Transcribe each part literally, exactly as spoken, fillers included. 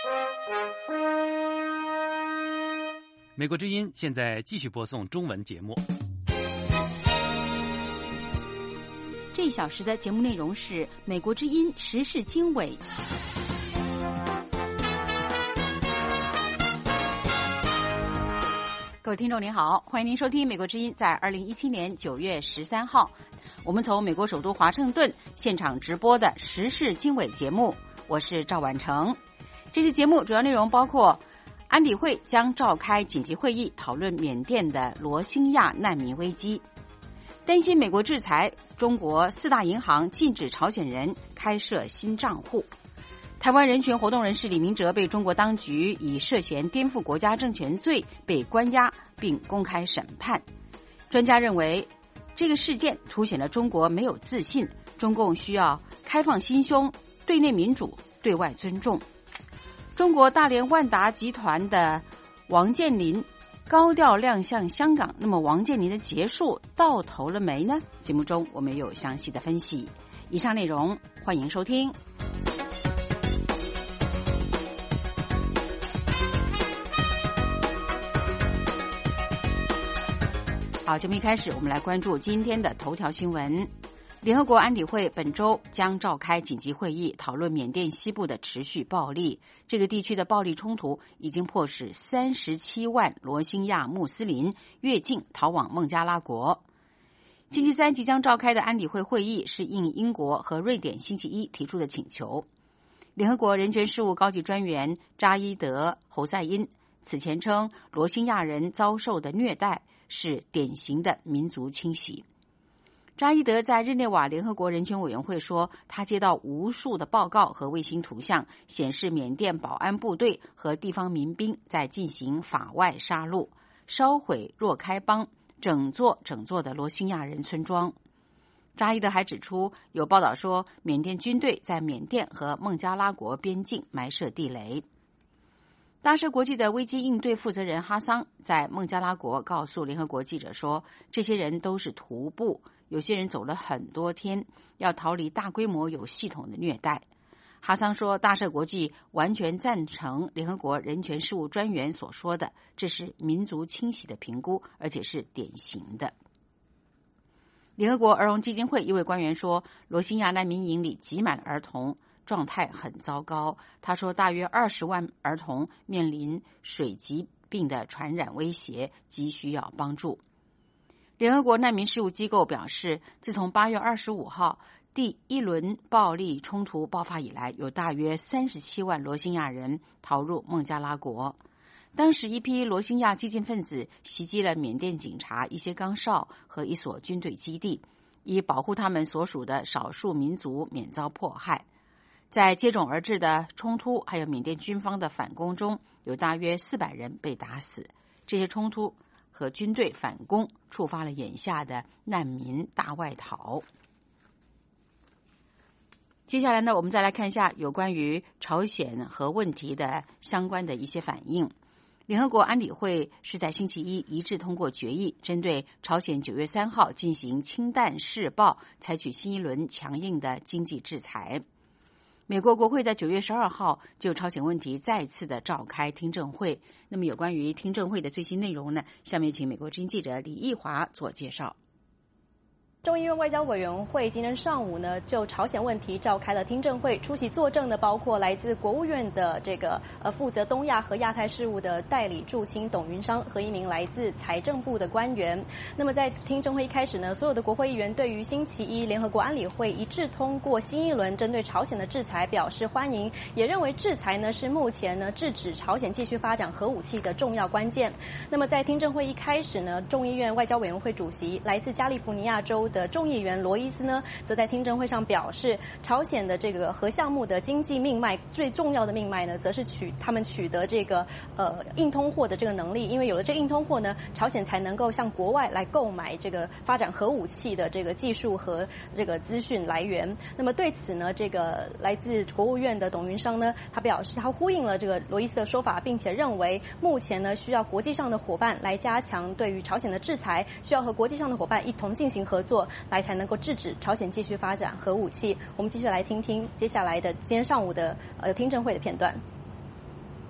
美国之音现在继续播送中文节目。 这一小时的节目内容是美国之音时事经纬。各位听众您好，欢迎您收听美国之音在二零一七年九月十三号，我们从美国首都华盛顿现场直播的时事经纬节目，我是赵婉成。这期节目主要内容包括安理会将召开紧急会议，讨论缅甸的罗兴亚难民危机。担心美国制裁，中国四大银行禁止朝鲜人开设新账户。台湾人权活动人士李明哲被中国当局以涉嫌颠覆国家政权罪被关押并公开审判。专家认为，这个事件凸显了中国没有自信，中共需要开放心胸，对内民主，对外尊重。中国大连万达集团的王健林高调亮相香港，那么王健林的结束到头了没呢？节目中我们有详细的分析。以上内容欢迎收听。好，节目一开始我们来关注今天的头条新闻。联合国安理会本周将召开紧急会议，讨论缅甸西部的持续暴力。这个地区的暴力冲突已经迫使三十七万罗兴亚穆斯林越境逃往孟加拉国。星期三即将召开的安理会会议是应英国和瑞典星期一提出的请求。联合国人权事务高级专员扎伊德·侯赛因此前称，罗兴亚人遭受的虐待是典型的民族清洗。扎伊德在日内瓦联合国人权委员会说，他接到无数的报告和卫星图像，显示缅甸保安部队和地方民兵在进行法外杀戮，烧毁若开邦整座整座的罗兴亚人村庄。扎伊德还指出，有报道说，缅甸军队在缅甸和孟加拉国边境埋设地雷。大赦国际的危机应对负责人哈桑在孟加拉国告诉联合国记者说，这些人都是徒步，有些人走了很多天，要逃离大规模有系统的虐待。哈桑说，大赦国际完全赞成联合国人权事务专员所说的，这是民族清洗的评估，而且是典型的。联合国儿童基金会一位官员说，罗兴亚难民营里挤满了儿童，状态很糟糕。他说，大约二十万儿童面临水疾病的传染威胁，急需要帮助。联合国难民事务机构表示，自从八月二十五号第一轮暴力冲突爆发以来，有大约三十七万罗兴亚人逃入孟加拉国。当时一批罗兴亚激进分子袭击了缅甸警察、一些岗哨和一所军队基地，以保护他们所属的少数民族免遭迫害。在接踵而至的冲突还有缅甸军方的反攻中，有大约四百人被打死。这些冲突和军队反攻触发了眼下的难民大外逃。接下来呢，我们再来看一下有关于朝鲜核问题的相关的一些反应。联合国安理会是在星期一一致通过决议，针对朝鲜九月三号进行氢弹试爆，采取新一轮强硬的经济制裁。美国国会在九月十二号就朝鲜问题再次的召开听证会。那么有关于听证会的最新内容呢，下面请美国之音记者李义华做介绍。 众议院外交委员会今天上午呢，就朝鲜问题召开了听证会，出席作证的包括来自国务院的这个呃负责东亚和亚太事务的代理驻青董云商和一名来自财政部的官员。那么在听证会一开始呢，所有的国会议员对于星期一联合国安理会一致通过新一轮针对朝鲜的制裁表示欢迎，也认为制裁呢是目前呢制止朝鲜继续发展核武器的重要关键。那么在听证会一开始呢，众议院外交委员会主席来自加利福尼亚州的众议员罗伊斯呢，则在听证会上表示，朝鲜的这个核项目的经济命脉最重要的命脉呢，则是取他们取得这个呃硬通货的这个能力，因为有了这个硬通货呢，朝鲜才能够向国外来购买这个发展核武器的这个技术和这个资讯来源。那么对此呢，这个来自国务院的董云商呢，他表示他呼应了这个罗伊斯的说法，并且认为目前呢需要国际上的伙伴来加强对于朝鲜的制裁，需要和国际上的伙伴一同进行合作，来才能够制止朝鲜继续发展核武器。我们继续来听听接下来的今天上午的呃听证会的片段。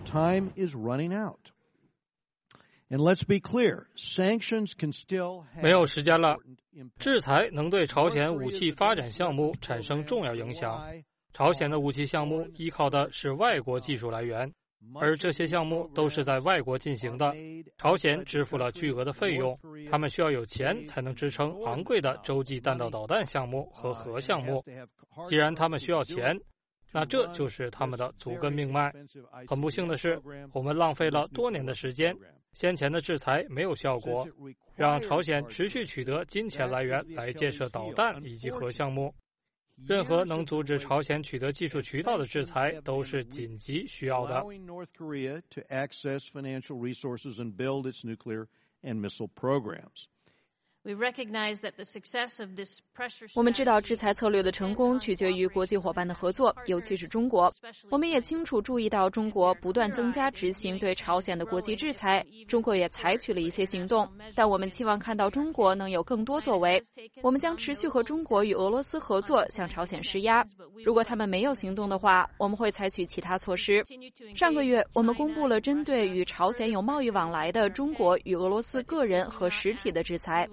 time is running out. And let's be clear, sanctions can still have 没有时间了，制裁能对朝鲜武器发展项目产生重要影响。朝鲜的武器项目依靠的是外国技术来源，而这些项目都是在外国进行的。朝鲜支付了巨额的费用，他们需要有钱才能支撑昂贵的洲际弹道导弹项目和核项目。既然他们需要钱，那这就是他们的足根命脉。很不幸的是，我们浪费了多年的时间，先前的制裁没有效果，让朝鲜持续取得金钱来源来建设导弹以及核项目。任何能阻止朝鲜取得技术渠道的制裁都是紧急需要的。 我们知道制裁策略的成功取决于国际伙伴的合作，尤其是中国。我们也清楚注意到中国不断增加执行对朝鲜的国际制裁，中国也采取了一些行动，但我们期望看到中国能有更多作为。我们将持续和中国与俄罗斯合作，向朝鲜施压。如果他们没有行动的话，我们会采取其他措施。上个月，我们公布了针对与朝鲜有贸易往来的中国与俄罗斯个人和实体的制裁。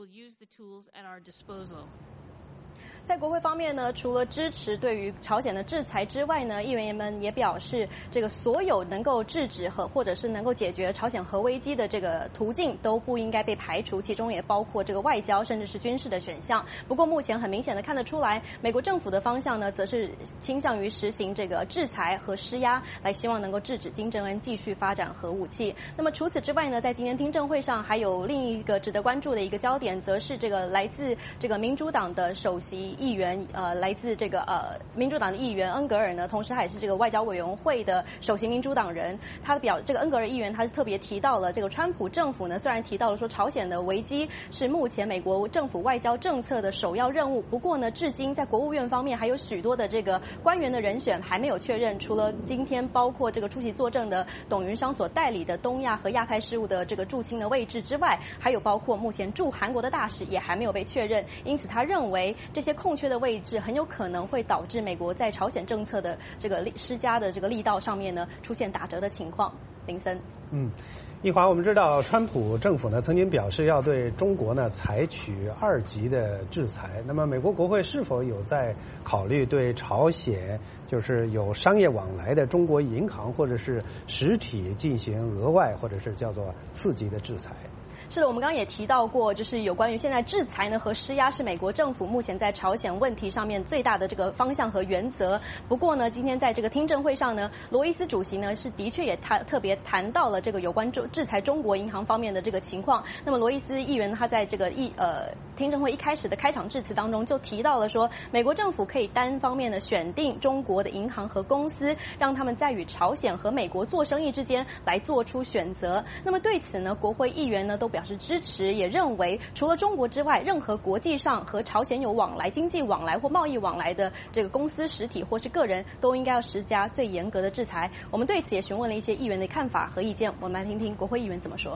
在国会方面呢，除了支持对于朝鲜的制裁之外呢，议员们也表示，这个所有能够制止和或者是能够解决朝鲜核危机的这个途径都不应该被排除，其中也包括这个外交甚至是军事的选项。不过目前很明显的看得出来，美国政府的方向呢，则是倾向于实行这个制裁和施压，来希望能够制止金正恩继续发展核武器。那么除此之外呢，在今天听证会上还有另一个值得关注的一个焦点，则是这个来自这个民主党的首席议员，呃，来自这个呃民主党的议员恩格尔呢，同时还是这个外交委员会的首席民主党人。他表这个恩格尔议员，他是特别提到了这个川普政府呢，虽然提到了说朝鲜的危机是目前美国政府外交政策的首要任务，不过呢，至今在国务院方面还有许多的这个官员的人选还没有确认。除了今天包括这个出席作证的董云商所代理的东亚和亚太事务的这个驻青的位置之外，还有包括目前驻韩国的大使也还没有被确认。因此，他认为这些空缺的位置很有可能会导致美国在朝鲜政策的这个施加的这个力道上面呢出现打折的情况。林森， 嗯，一华，我们知道川普政府呢曾经表示要对中国呢采取二级的制裁。那么美国国会是否有在考虑对朝鲜就是有商业往来的中国银行或者是实体进行额外或者是叫做刺激的制裁？ 是的，我们刚刚也提到过，就是有关于现在制裁呢和施压是美国政府目前在朝鲜问题上面最大的这个方向和原则。不过呢，今天在这个听证会上呢，罗伊斯主席呢是的确也谈特别谈到了这个有关制裁中国银行方面的这个情况。那么罗伊斯议员他在这个议呃听证会一开始的开场致辞当中就提到了说，美国政府可以单方面的选定中国的银行和公司，让他们在与朝鲜和美国做生意之间来做出选择。那么对此呢，国会议员呢都表示支持，也认为除了中国之外，任何国际上和朝鲜有往来、经济往来或贸易往来的这个公司、实体或是个人，都应该要施加最严格的制裁。我们对此也询问了一些议员的看法和意见，我们来听听国会议员怎么说。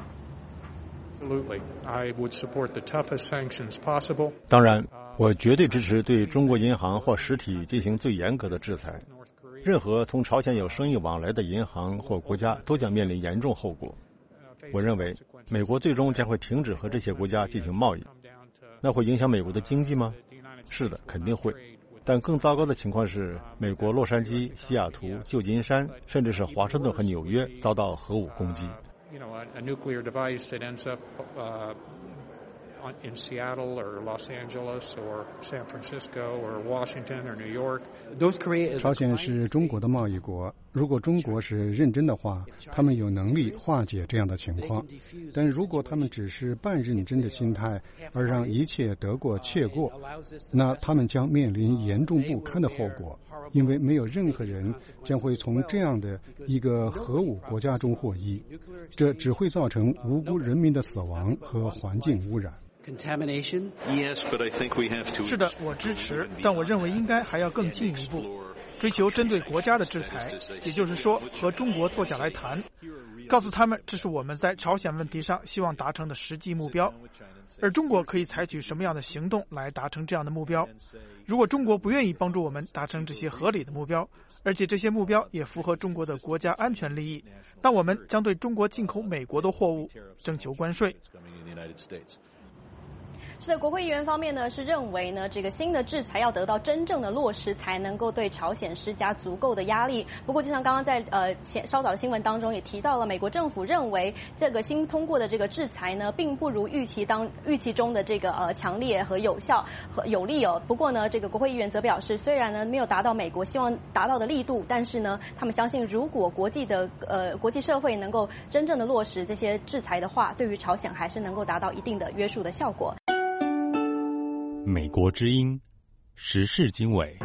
当然，我绝对支持对中国银行或实体进行最严格的制裁。任何从朝鲜有生意往来的银行或国家都将面临严重后果。我认为美国最终将会停止和这些国家进行贸易。那会影响美国的经济吗？是的，肯定会。但更糟糕的情况是，美国洛杉矶、西雅图、旧金山，甚至是华盛顿和纽约遭到核武攻击。 in Seattle or Los Angeles or San Francisco or Washington or New York. 朝鲜是中国的贸易国，如果中国是认真的话，他们有能力化解这样的情况。但如果他们只是半认真的心态，而让一切得过且过，那他们将面临严重不堪的后果，因为没有任何人将会从这样的一个核武国家中获益，这只会造成无辜人民的死亡和环境污染。 是的，我支持，但我认为应该还要更进一步。 追求针对国家的制裁，也就是说和中国坐下来谈，告诉他们这是我们在朝鲜问题上希望达成的实际目标，而中国可以采取什么样的行动来达成这样的目标。如果中国不愿意帮助我们达成这些合理的目标，而且这些目标也符合中国的国家安全利益，那我们将对中国进口美国的货物征求关税。 是的，国会议员方面呢是认为呢，这个新的制裁要得到真正的落实，才能够对朝鲜施加足够的压力。不过，就像刚刚在呃前稍早的新闻当中也提到了，美国政府认为这个新通过的这个制裁呢，并不如预期当预期中的这个呃强烈和有效和有力哦。不过呢，这个国会议员则表示，虽然呢没有达到美国希望达到的力度，但是呢，他们相信如果国际的呃国际社会能够真正的落实这些制裁的话，对于朝鲜还是能够达到一定的约束的效果。 美国之音时事经纬。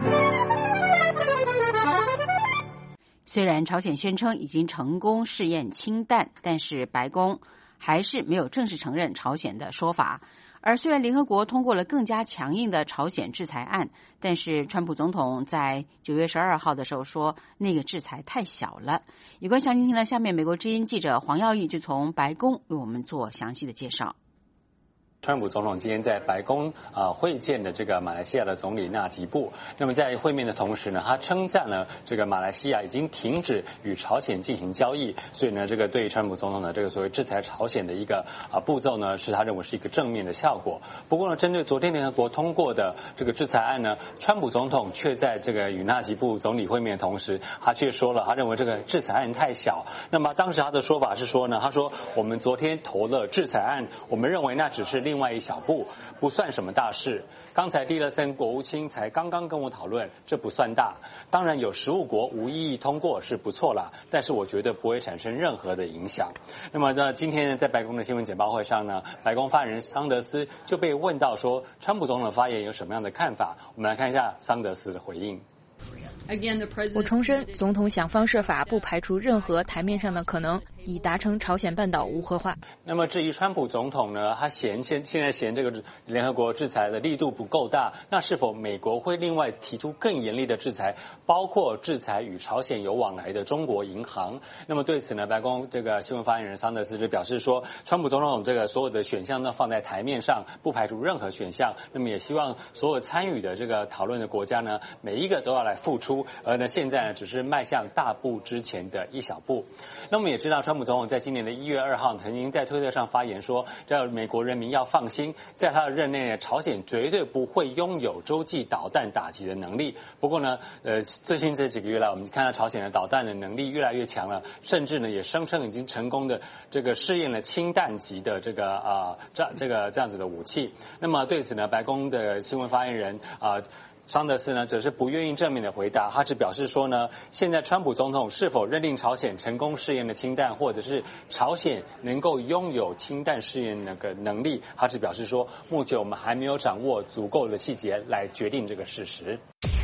虽然朝鲜宣称已经成功试验氢弹，但是白宫还是没有正式承认朝鲜的说法。而虽然联合国通过了更加强硬的朝鲜制裁案，但是川普总统在九月十二号的时候说，那个制裁太小了。有关详情呢，下面美国之音记者黄耀义就从白宫为我们做详细的介绍。 川普总统今天在白宫啊、呃、会见的这个马来西亚的总理纳吉布。那么在会面的同时呢，他称赞了这个马来西亚已经停止与朝鲜进行交易，所以呢，这个对川普总统的这个所谓制裁朝鲜的一个啊、呃、步骤呢，是他认为是一个正面的效果。不过呢，针对昨天联合国通过的这个制裁案呢，川普总统却在这个与纳吉布总理会面的同时，他却说了，他认为这个制裁案太小。那么当时他的说法是说呢，他说我们昨天投了制裁案，我们认为那只是另外一小步，不算什么大事。刚才蒂勒森国务卿才刚刚跟我讨论，这不算大。当然有十五国无异议通过是不错啦，但是我觉得不会产生任何的影响。那么呢，今天在白宫的新闻简报会上呢，白宫发言人桑德斯就被问到说，川普总统的发言有什么样的看法？我们来看一下桑德斯的回应。 我重申，总统想方设法不排除任何台面上的可能，以达成朝鲜半岛无核化。 那么至于川普总统呢，他嫌现现在嫌这个联合国制裁的力度不够大，那是否美国会另外提出更严厉的制裁，包括制裁与朝鲜有往来的中国银行？那么对此呢，白宫这个新闻发言人桑德斯就表示说，川普总统这个所有的选项呢放在台面上，不排除任何选项。那么也希望所有参与的这个讨论的国家呢，每一个都要来付出，而呢现在呢只是迈向大步之前的一小步。那么也知道川普总统在今年的一月二号曾经在推特上发言说，叫美国人民要放心，在他的任内呢，朝鲜绝对不会拥有洲际导弹打击的能力。不过呢，呃，最近这几个月来，我们看到朝鲜的导弹的能力越来越强了，甚至呢也声称已经成功的这个试验了氢弹级的这个啊、呃、这这个这样子的武器。那么对此呢，白宫的新闻发言人啊。呃桑德斯呢，则是不愿意正面的回答，他只表示说呢，现在川普总统是否认定朝鲜成功试验的氢弹，或者是朝鲜能够拥有氢弹试验那个能力，他只表示说，目前我们还没有掌握足够的细节来决定这个事实。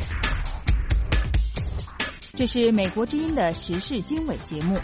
这是美国之音的时事经纬节目。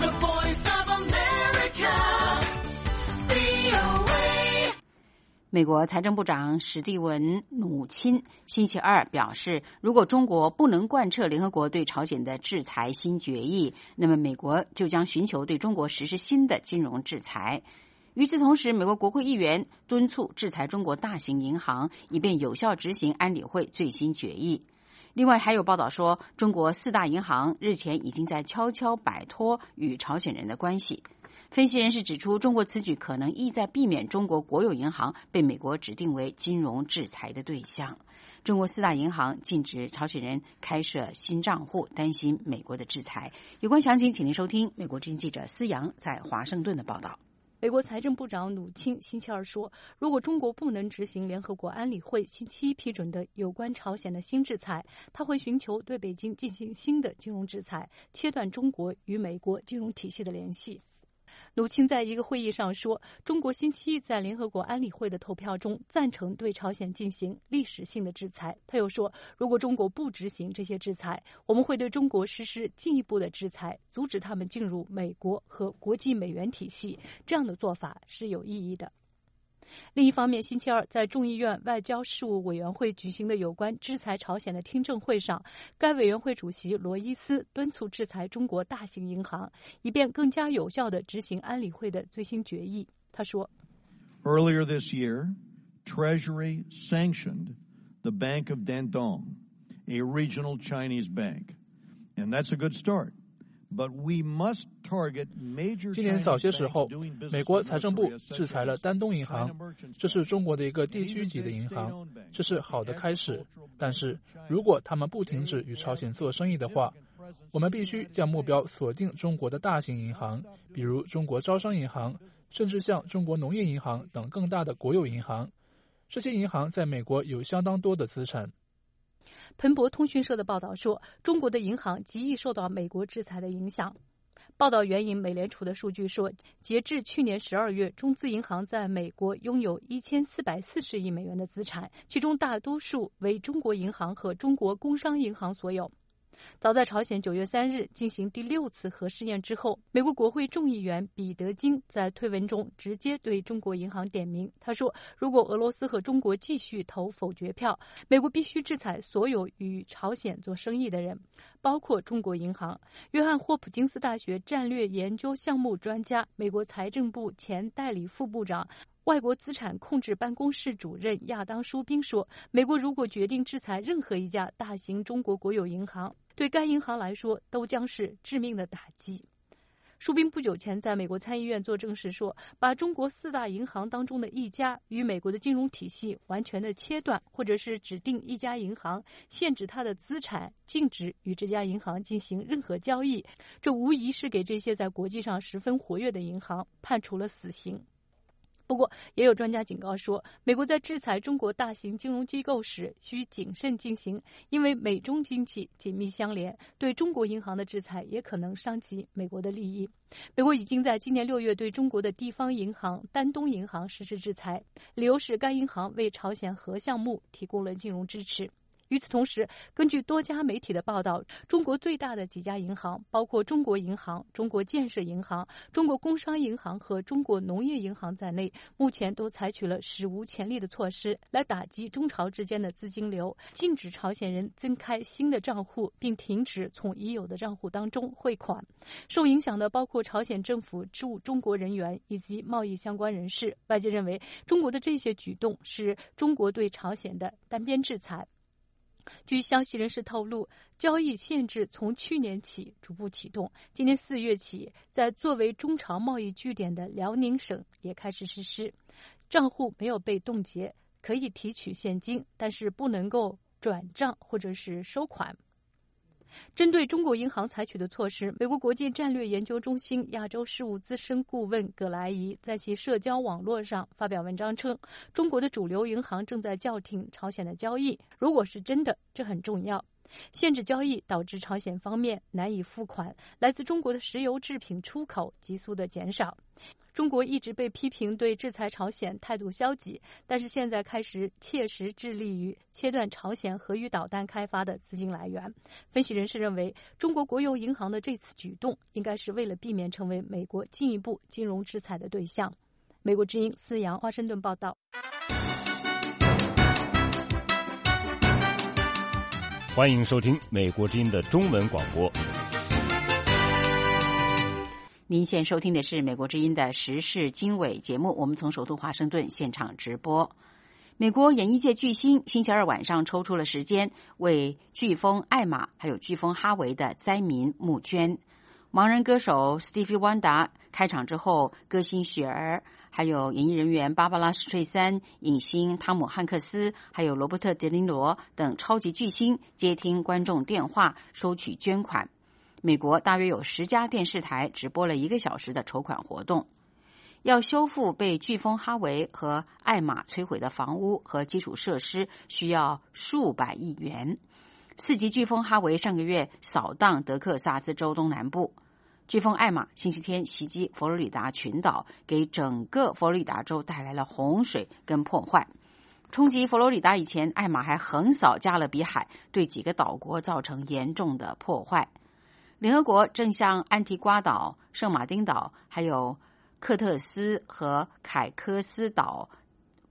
美国财政部长史蒂文·努钦星期二表示，如果中国不能贯彻联合国对朝鲜的制裁新决议，那么美国就将寻求对中国实施新的金融制裁。与此同时，美国国会议员敦促制裁中国大型银行，以便有效执行安理会最新决议。另外还有报道说，中国四大银行日前已经在悄悄摆脱与朝鲜人的关系。分析人士指出，中国此举可能意在避免中国国有银行被美国指定为金融制裁的对象。中国四大银行禁止朝鲜人开设新账户，担心美国的制裁。有关详情，请您收听美国之音记者思阳在华盛顿的报道。 美国财政部长努钦星期二说，如果中国不能执行联合国安理会星期一批准的有关朝鲜的新制裁，他会寻求对北京进行新的金融制裁，切断中国与美国金融体系的联系。努钦在一个会议上说，中国星期一在联合国安理会的投票中赞成对朝鲜进行历史性的制裁。他又说，如果中国不执行这些制裁，我们会对中国实施进一步的制裁，阻止他们进入美国和国际美元体系。这样的做法是有意义的。 另一方面，星期二在众议院外交事务委员会举行的有关制裁朝鲜的听证会上，该委员会主席罗伊斯敦促制裁中国大型银行，以便更加有效地执行安理会的最新决议。他说 Earlier this year, Treasury sanctioned the Bank of Dandong, a regional Chinese bank, and that's a good start. 今年早些时候，美国财政部制裁了丹东银行，这是中国的一个地区级的银行，这是好的开始。但是，如果他们不停止与朝鲜做生意的话，我们必须将目标锁定中国的大型银行，比如中国招商银行，甚至像中国农业银行等更大的国有银行。这些银行在美国有相当多的资产。 彭博通讯社的报道说，中国的银行极易受到美国制裁的影响。报道援引美联储的数据说，截至去年十二月，中资银行在美国拥有一千四百四十亿美元的资产，其中大多数为中国银行和中国工商银行所有。早在朝鲜九月三日进行第六次核试验之后，美国国会众议员彼得金在推文中直接对中国银行点名。他说，如果俄罗斯和中国继续投否决票，美国必须制裁所有与朝鲜做生意的人，包括中国银行。约翰霍普金斯大学战略研究项目专家、美国财政部前代理副部长、外国资产控制办公室主任亚当·舒宾说，美国如果决定制裁任何一家大型中国国有银行，对该银行来说都将是致命的打击。舒宾不久前在美国参议院作证时说，把中国四大银行当中的一家与美国的金融体系完全的切断，或者是指定一家银行，限制它的资产，禁止与这家银行进行任何交易，这无疑是给这些在国际上十分活跃的银行判处了死刑。不过，也有专家警告说，美国在制裁中国大型金融机构时需谨慎进行，因为美中经济紧密相连，对中国银行的制裁也可能伤及美国的利益。美国已经在今年六月对中国的地方银行丹东银行实施制裁，理由是该银行为朝鲜核项目提供了金融支持。与此同时，根据多家媒体的报道，中国最大的几家银行，包括中国银行、中国建设银行、中国工商银行和中国农业银行在内，目前都采取了史无前例的措施来打击中朝之间的资金流，禁止朝鲜人增开新的账户，并停止从已有的账户当中汇款。受影响的包括朝鲜政府驻中国人员以及贸易相关人士。外界认为，中国的这些举动是中国对朝鲜的单边制裁。据消息人士透露，交易限制从去年起逐步启动，今年四月起，在作为中朝贸易据点的辽宁省也开始实施。账户没有被冻结，可以提取现金，但是不能够转账或者是收款。针对中国银行采取的措施，美国国际战略研究中心亚洲事务资深顾问葛莱仪在其社交网络上发表文章称，中国的主流银行正在叫停朝鲜的交易。如果是真的，这很重要。限制交易导致朝鲜方面难以付款，来自中国的石油制品出口急速的减少。中国一直被批评对制裁朝鲜态度消极，但是现在开始切实致力于切断朝鲜核与导弹开发的资金来源。分析人士认为，中国国有银行的这次举动应该是为了避免成为美国进一步金融制裁的对象。美国之音思阳华盛顿报道。 欢迎收听美国之音的中文广播。 您现收听的是美国之音的时事经纬节目，我们从首都华盛顿现场直播。美国演艺界巨星星期二晚上抽出了时间，为飓风艾玛还有飓风哈维的灾民募捐。盲人歌手 Stevie Wonder 开场之后，歌星雪儿，还有演艺人员芭芭拉史翠珊、影星汤姆汉克斯，还有罗伯特·迪尼罗等超级巨星接听观众电话收取捐款。美国大约有十家电视台直播了一个小时的筹款活动。要修复被飓风哈维和艾玛摧毁的房屋和基础设施，需要数百亿元。四级飓风哈维上个月扫荡德克萨斯州东南部，飓风艾玛星期天袭击佛罗里达群岛，给整个佛罗里达州带来了洪水跟破坏。冲击佛罗里达以前，艾玛还横扫加勒比海，对几个岛国造成严重的破坏。联合国正向安提瓜岛、圣马丁岛还有克特斯和凯科斯岛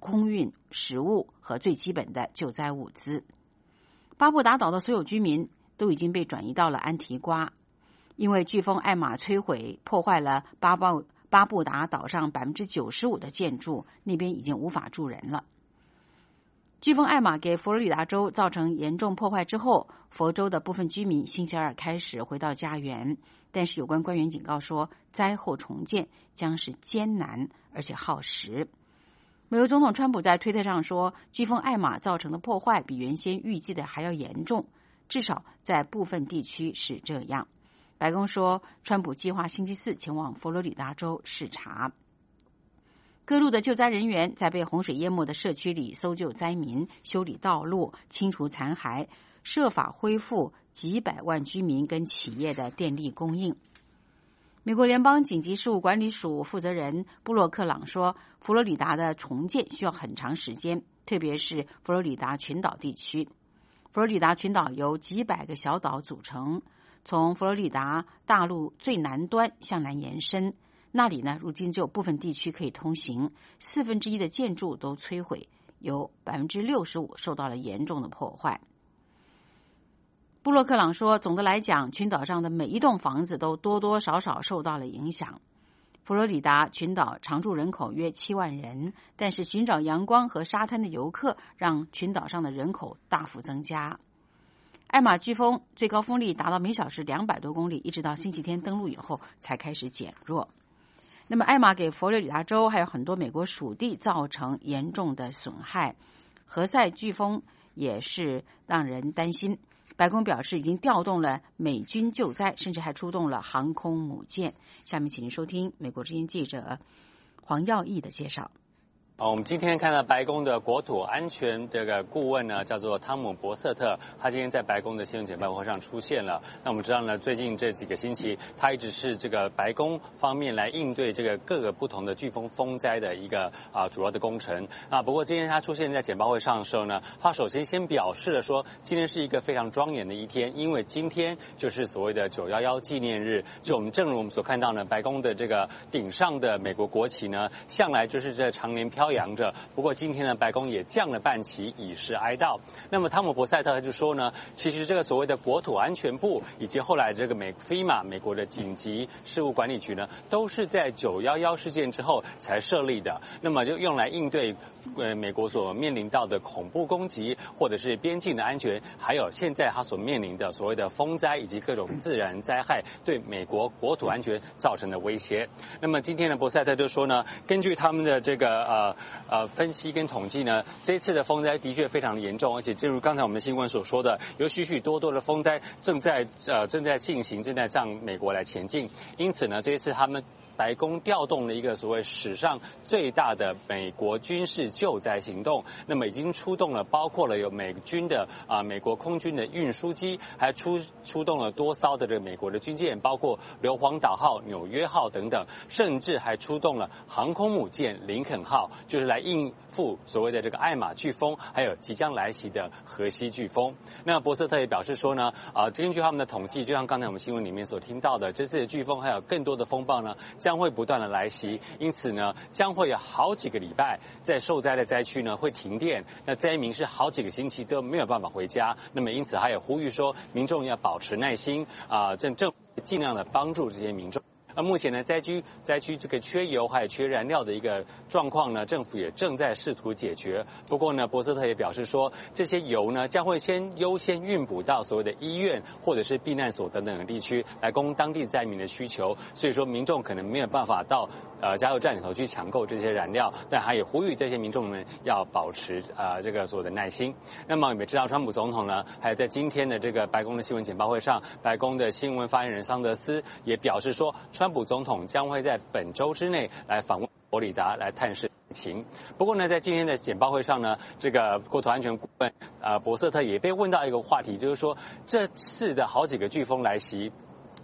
空运食物和最基本的救灾物资。巴布达岛的所有居民都已经被转移到了安提瓜，因为飓风艾玛摧毁破坏了巴布巴布达岛上百分之九十五的建筑，那边已经无法住人了。飓风艾玛给佛罗里达州造成严重破坏之后，佛州的部分居民星期二开始回到家园，但是有关官员警告说，灾后重建将是艰难而且耗时。美国总统川普在推特上说，飓风艾玛造成的破坏比原先预计的还要严重，至少在部分地区是这样。白宫说，川普计划星期四前往佛罗里达州视察。各路的救灾人员在被洪水淹没的社区里搜救灾民、修理道路、清除残骸，设法恢复几百万居民跟企业的电力供应。美国联邦紧急事务管理署负责人布洛克朗说，佛罗里达的重建需要很长时间，特别是佛罗里达群岛地区。佛罗里达群岛由几百个小岛组成，从佛罗里达大陆最南端向南延伸，那里呢，如今只有部分地区可以通行，四分之一的建筑都摧毁，有百分之六十五受到了严重的破坏。布洛克朗说，总的来讲，群岛上的每一栋房子都多多少少受到了影响。佛罗里达群岛常住人口约七万人，但是寻找阳光和沙滩的游客让群岛上的人口大幅增加。艾玛飓风最高风力达到每小时两百多公里，一直到星期天登陆以后才开始减弱。那么艾玛给佛罗里达州还有很多美国属地造成严重的损害，何塞飓风也是让人担心。白宫表示已经调动了美军救灾，甚至还出动了航空母舰。下面请您收听美国之音记者黄耀义的介绍。 啊，我们今天看到白宫的国土安全这个顾问呢，叫做汤姆·伯瑟特，他今天在白宫的新闻简报会上出现了。那我们知道呢，最近这几个星期，他一直是这个白宫方面来应对这个各个不同的飓风风灾的一个啊主要的工程啊。不过今天他出现在简报会上的时候呢，他首先先表示了说，今天是一个非常庄严的一天，因为今天就是所谓的九一一纪念日。就我们正如我们所看到呢，白宫的这个顶上的美国国旗呢，向来就是这常年飘扬着，不过今天呢，白宫也降了半旗，以示哀悼。那么汤姆·伯塞特就说呢，其实这个所谓的国土安全部以及后来这个美 FEMA 美国的紧急事务管理局呢，都是在九一一事件之后才设立的。那么就用来应对呃美国所面临到的恐怖攻击，或者是边境的安全，还有现在他所面临的所谓的风灾以及各种自然灾害对美国国土安全造成的威胁。那么今天的伯塞特就说呢，根据他们的这个呃呃分析跟统计呢，这一次的风灾的确非常的严重，而且正如刚才我们的新闻所说的，有许许多多的风灾正在呃正在进行，正在向美国来前进。因此呢，这一次他们白宫调动了一个所谓史上最大的美国军事救灾行动，那么已经出动了，包括了有美军的啊、呃、美国空军的运输机，还出出动了多艘的这个美国的军舰，包括硫磺岛号、纽约号等等，甚至还出动了航空母舰林肯号，就是来应付所谓的这个艾玛飓风，还有即将来袭的荷西飓风。那伯瑟特也表示说呢，啊、呃，根据他们的统计，就像刚才我们新闻里面所听到的，这次的飓风还有更多的风暴呢，将会不断的来袭，因此呢，将会有好几个礼拜在受灾的灾区呢会停电，那灾民是好几个星期都没有办法回家。那么因此还有呼吁说，民众要保持耐心啊，政政府尽量的帮助这些民众。那目前呢，灾区灾区这个缺油还有缺燃料的一个状况呢，政府也正在试图解决。不过呢，伯瑟特也表示说，这些油呢将会先优先运补到所谓的医院或者是避难所等等的地区，来供当地灾民的需求。所以说，民众可能没有办法到呃加油站里头去抢购这些燃料，但他也呼吁这些民众们要保持呃这个所有的耐心。那么我们也知道，川普总统呢，还有在今天的这个白宫的新闻简报会上，白宫的新闻发言人桑德斯也表示说，川普总统将会在本周之内来访问佛罗里达来探视情。不过呢，在今天的简报会上呢，这个国土安全顾问呃伯瑟特也被问到一个话题，就是说这次的好几个飓风来袭，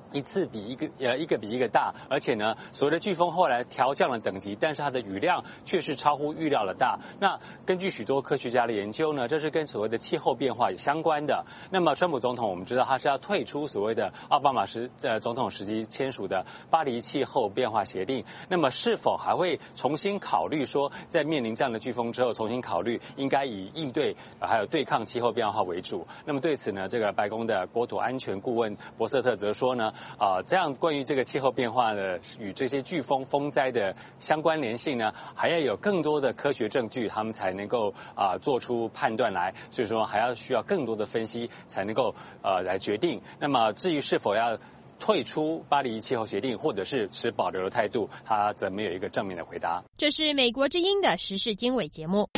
一次比一个呃一个比一个大，而且呢，所谓的飓风后来调降了等级，但是它的雨量却是超乎预料的大。那根据许多科学家的研究呢，这是跟所谓的气候变化有相关的。那么川普总统我们知道他是要退出所谓的奥巴马时呃总统时期签署的巴黎气候变化协定，那么是否还会重新考虑说，在面临这样的飓风之后，重新考虑应该以应对、呃、还有对抗气候变化为主？那么对此呢，这个白宫的国土安全顾问伯瑟特则说呢。啊、呃，这样关于这个气候变化的与这些飓风风灾的相关联性呢，还要有更多的科学证据，他们才能够啊、呃、做出判断来。所以说还要需要更多的分析才能够呃来决定。那么至于是否要退出巴黎气候协定，或者是持保留的态度，他则没有一个正面的回答。 这是美国之音的时事经纬节目。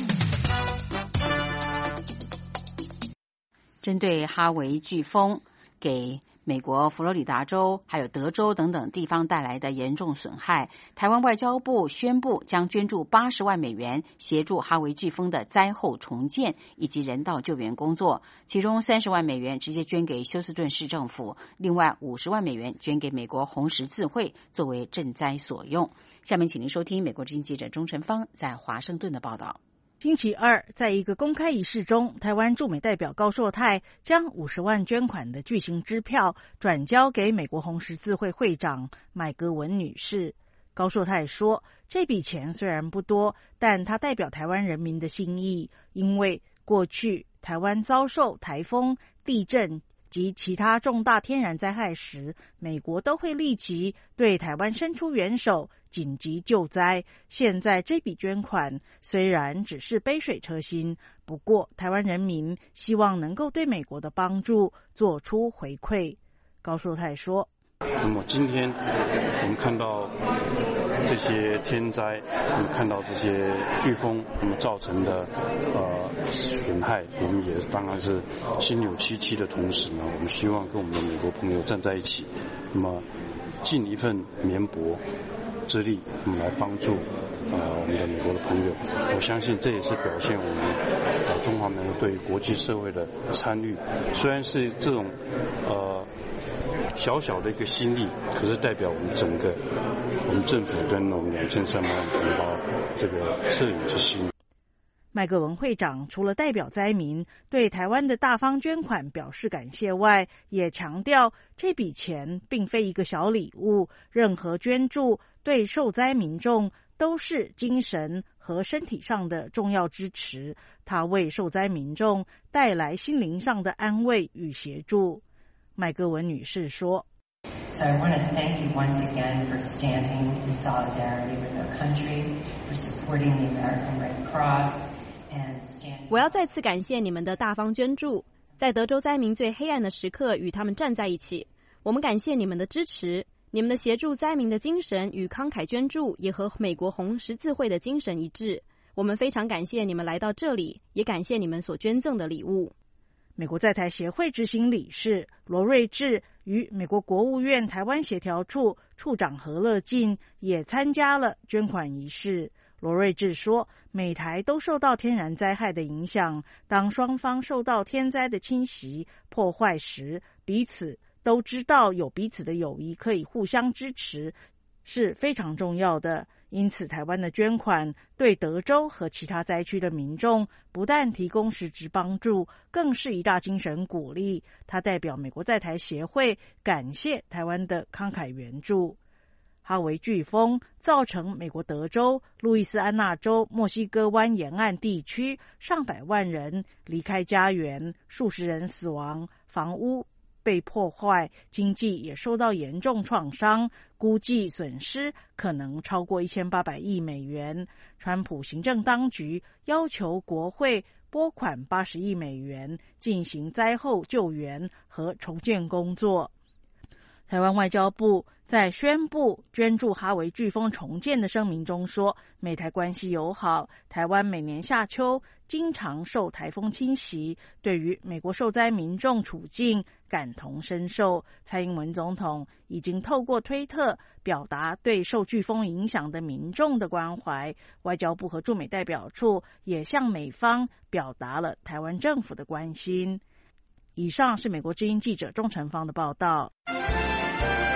针对哈维飓风给美国佛罗里达州还有德州等等地方带来的严重损害，台湾外交部宣布将捐助八十万美元协助哈维飓风的灾后重建以及人道救援工作，其中三十万美元直接捐给休斯顿市政府，另外五十万美元捐给美国红十字会作为赈灾所用。下面请您收听美国之音记者钟晨芳在华盛顿的报道。 星期二，在一个公开仪式中，台湾驻美代表高硕泰将五十万捐款的巨型支票转交给美国红十字会会长麦戈文女士。高硕泰说，这笔钱虽然不多，但它代表台湾人民的心意，因为过去台湾遭受台风、地震及其他重大天然灾害时，美国都会立即对台湾伸出援手，紧急救灾。现在这笔捐款虽然只是杯水车薪，不过台湾人民希望能够对美国的帮助做出回馈。高硕泰说， 那么今天我们看到这些天灾，我们看到这些飓风那么造成的呃损害，我们也当然是心有戚戚的同时呢，我们希望跟我们的美国朋友站在一起，那么尽一份绵薄之力，我们来帮助呃我们的美国的朋友。我相信这也是表现我们呃中华民国对国际社会的参与。虽然是这种呃小小的一个心力，可是代表我们整个我们政府跟我们两千三百万同胞这个恻隐之心。 麦戈文会长除了代表灾民对台湾的大方捐款表示感谢外，也强调这笔钱并非一个小礼物，任何捐助对受灾民众都是精神和身体上的重要支持，他为受灾民众带来心灵上的安慰与协助。麦戈文女士说， So I want to thank you once again for standing in solidarity with our country, for supporting the American Red Cross, and standing... 我要再次感谢你们的大方捐助，在德州灾民最黑暗的时刻与他们站在一起。我们感谢你们的支持，你们的协助灾民的精神与慷慨捐助也和美国红十字会的精神一致。我们非常感谢你们来到这里，也感谢你们所捐赠的礼物。 美国在台协会执行理事罗瑞智与美国国务院台湾协调处处长何乐进也参加了捐款仪式。罗瑞智说，美台都受到天然灾害的影响，当双方受到天灾的侵袭破坏时，彼此都知道有彼此的友谊可以互相支持，是非常重要的。因此台湾的捐款对德州和其他灾区的民众不但提供实质帮助，更是一大精神鼓励。他代表美国在台协会感谢台湾的慷慨援助。哈维飓风造成美国德州、路易斯安那州、墨西哥湾沿岸地区上百万人离开家园，数十人死亡，房屋被破坏，经济也受到严重创伤，估计损失可能超过一千八百亿美元。川普行政当局要求国会拨款八十亿美元进行灾后救援和重建工作。台湾外交部在宣布捐助哈维飓风重建的声明中说，美台关系友好，台湾每年夏秋经常受台风侵袭，对于美国受灾民众处境感同身受。蔡英文总统已经透过推特表达对受飓风影响的民众的关怀，外交部和驻美代表处也向美方表达了台湾政府的关心。以上是美国之音记者钟晨芳的报道。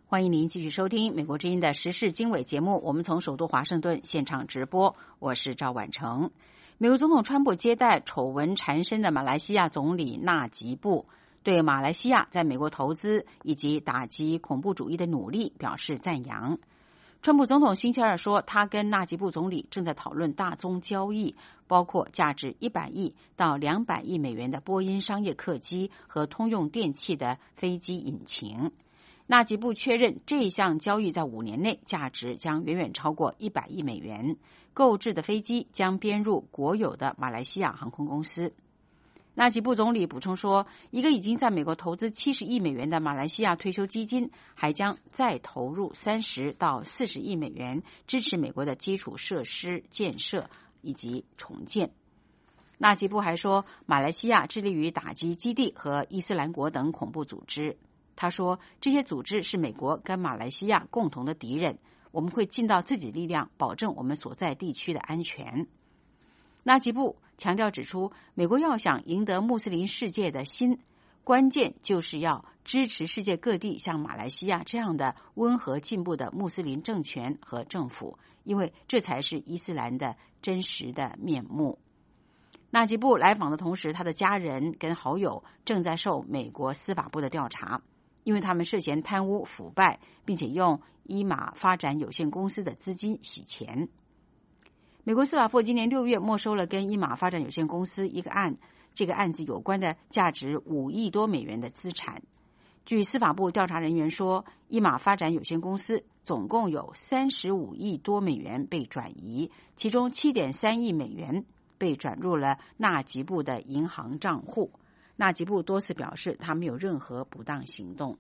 欢迎您继续收听美国之音的时事经纬节目，我们从首都华盛顿现场直播，我是赵婉成。美国总统川普接待丑闻缠身的马来西亚总理纳吉布，对马来西亚在美国投资以及打击恐怖主义的努力表示赞扬。川普总统星期二说，他跟纳吉布总理正在讨论大宗交易，包括价值一百亿到两百亿美元的波音商业客机和通用电气的飞机引擎。纳吉布确认，这项交易在五年内价值将远远超过一百亿美元，购置的飞机将编入国有的马来西亚航空公司。纳吉布总理补充说，一个已经在美国投资七十亿美元的马来西亚退休基金还将再投入三十到四十亿美元，支持美国的基础设施建设以及重建。纳吉布还说，马来西亚致力于打击基地和伊斯兰国等恐怖组织。他说，这些组织是美国跟马来西亚共同的敌人，我们会尽到自己的力量，保证我们所在地区的安全。纳吉布强调指出，美国要想赢得穆斯林世界的心，关键就是要支持世界各地像马来西亚这样的温和进步的穆斯林政权和政府，因为这才是伊斯兰的真实的面目。纳吉布来访的同时，他的家人跟好友正在受美国司法部的调查，因为他们涉嫌贪污腐败，并且用伊马发展有限公司的资金洗钱。美国司法部今年六月没收了跟伊马发展有限公司一个案，这个案子有关的价值五亿多美元的资产。据司法部调查人员说，伊马发展有限公司总共有三十五亿多美元被转移，其中 七点三亿美元被转入了纳吉布的银行账户。纳吉布多次表示，他没有任何不当行动。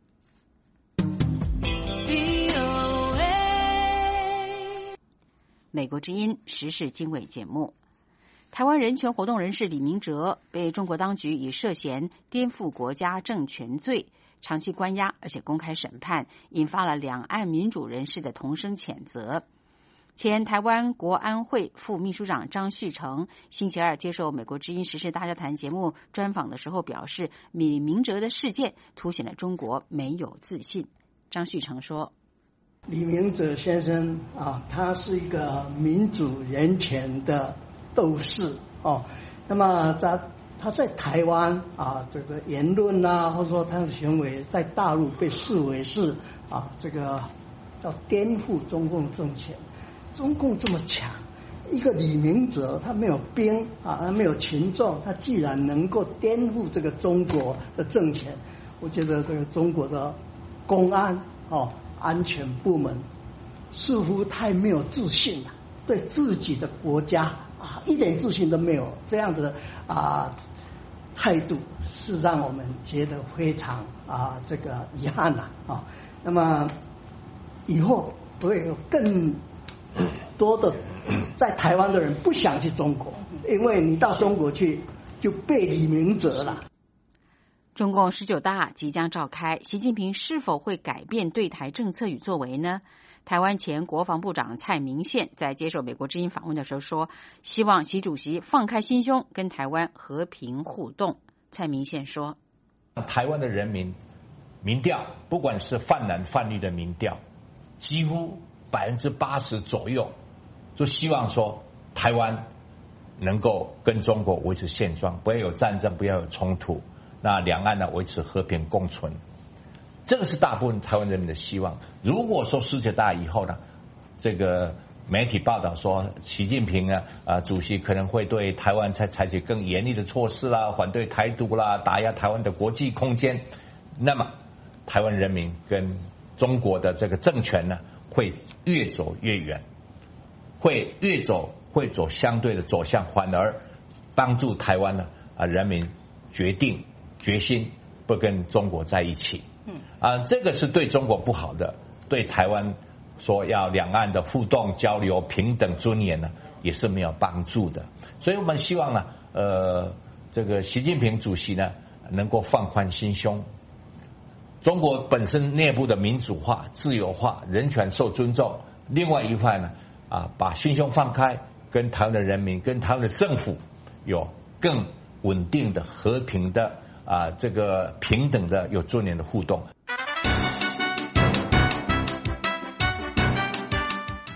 美国之音时事经纬节目，台湾人权活动人士李明哲被中国当局以涉嫌颠覆国家政权罪长期关押，而且公开审判，引发了两岸民主人士的同声谴责。前台湾国安会副秘书长张旭成星期二接受美国之音时事大家谈节目专访的时候表示，李明哲的事件凸显了中国没有自信。张旭成说， 李明哲先生啊，他是一个民主人权的斗士哦。那么在他在台湾啊，这个言论啊，或者说他的行为，在大陆被视为是啊，这个叫颠覆中共政权。中共这么强，一个李明哲他没有兵啊，他没有群众，他既然能够颠覆这个中国的政权，我觉得这个中国的公安哦安全部门似乎太没有自信了，对自己的国家啊一点自信都没有，这样的啊态度是让我们觉得非常啊这个遗憾了啊。那么以后会有更多的在台湾的人不想去中国，因为你到中国去就被李明哲了。 中共十九大即将召开，习近平是否会改变对台政策与作为呢？台湾前国防部长蔡明宪在接受美国之音访问的时候说，希望习主席放开心胸，跟台湾和平互动。蔡明宪说， 台湾的人民民调，不管是泛蓝泛绿的民调，几乎百分之八十左右就希望说台湾能够跟中国维持现状，不要有战争，不要有冲突，那两岸呢维持和平共存，这个是大部分台湾人民的希望。如果说十九大以后呢，这个媒体报道说习近平呢啊主席可能会对台湾采采取更严厉的措施啦，反对台独啦，打压台湾的国际空间，那么台湾人民跟中国的这个政权呢会越走越远，会越走会走相对的走向，反而帮助台湾呢啊人民决定决心不跟中国在一起。嗯啊，这个是对中国不好的，对台湾说要两岸的互动交流平等尊严呢也是没有帮助的。所以我们希望呢呃这个习近平主席呢能够放宽心胸，中国本身内部的民主化、自由化、人权受尊重，另外一块呢啊把心胸放开，跟台湾的人民跟台湾的政府有更稳定的和平的啊这个平等的有尊严的互动。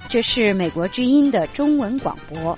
这是美国之音的中文广播。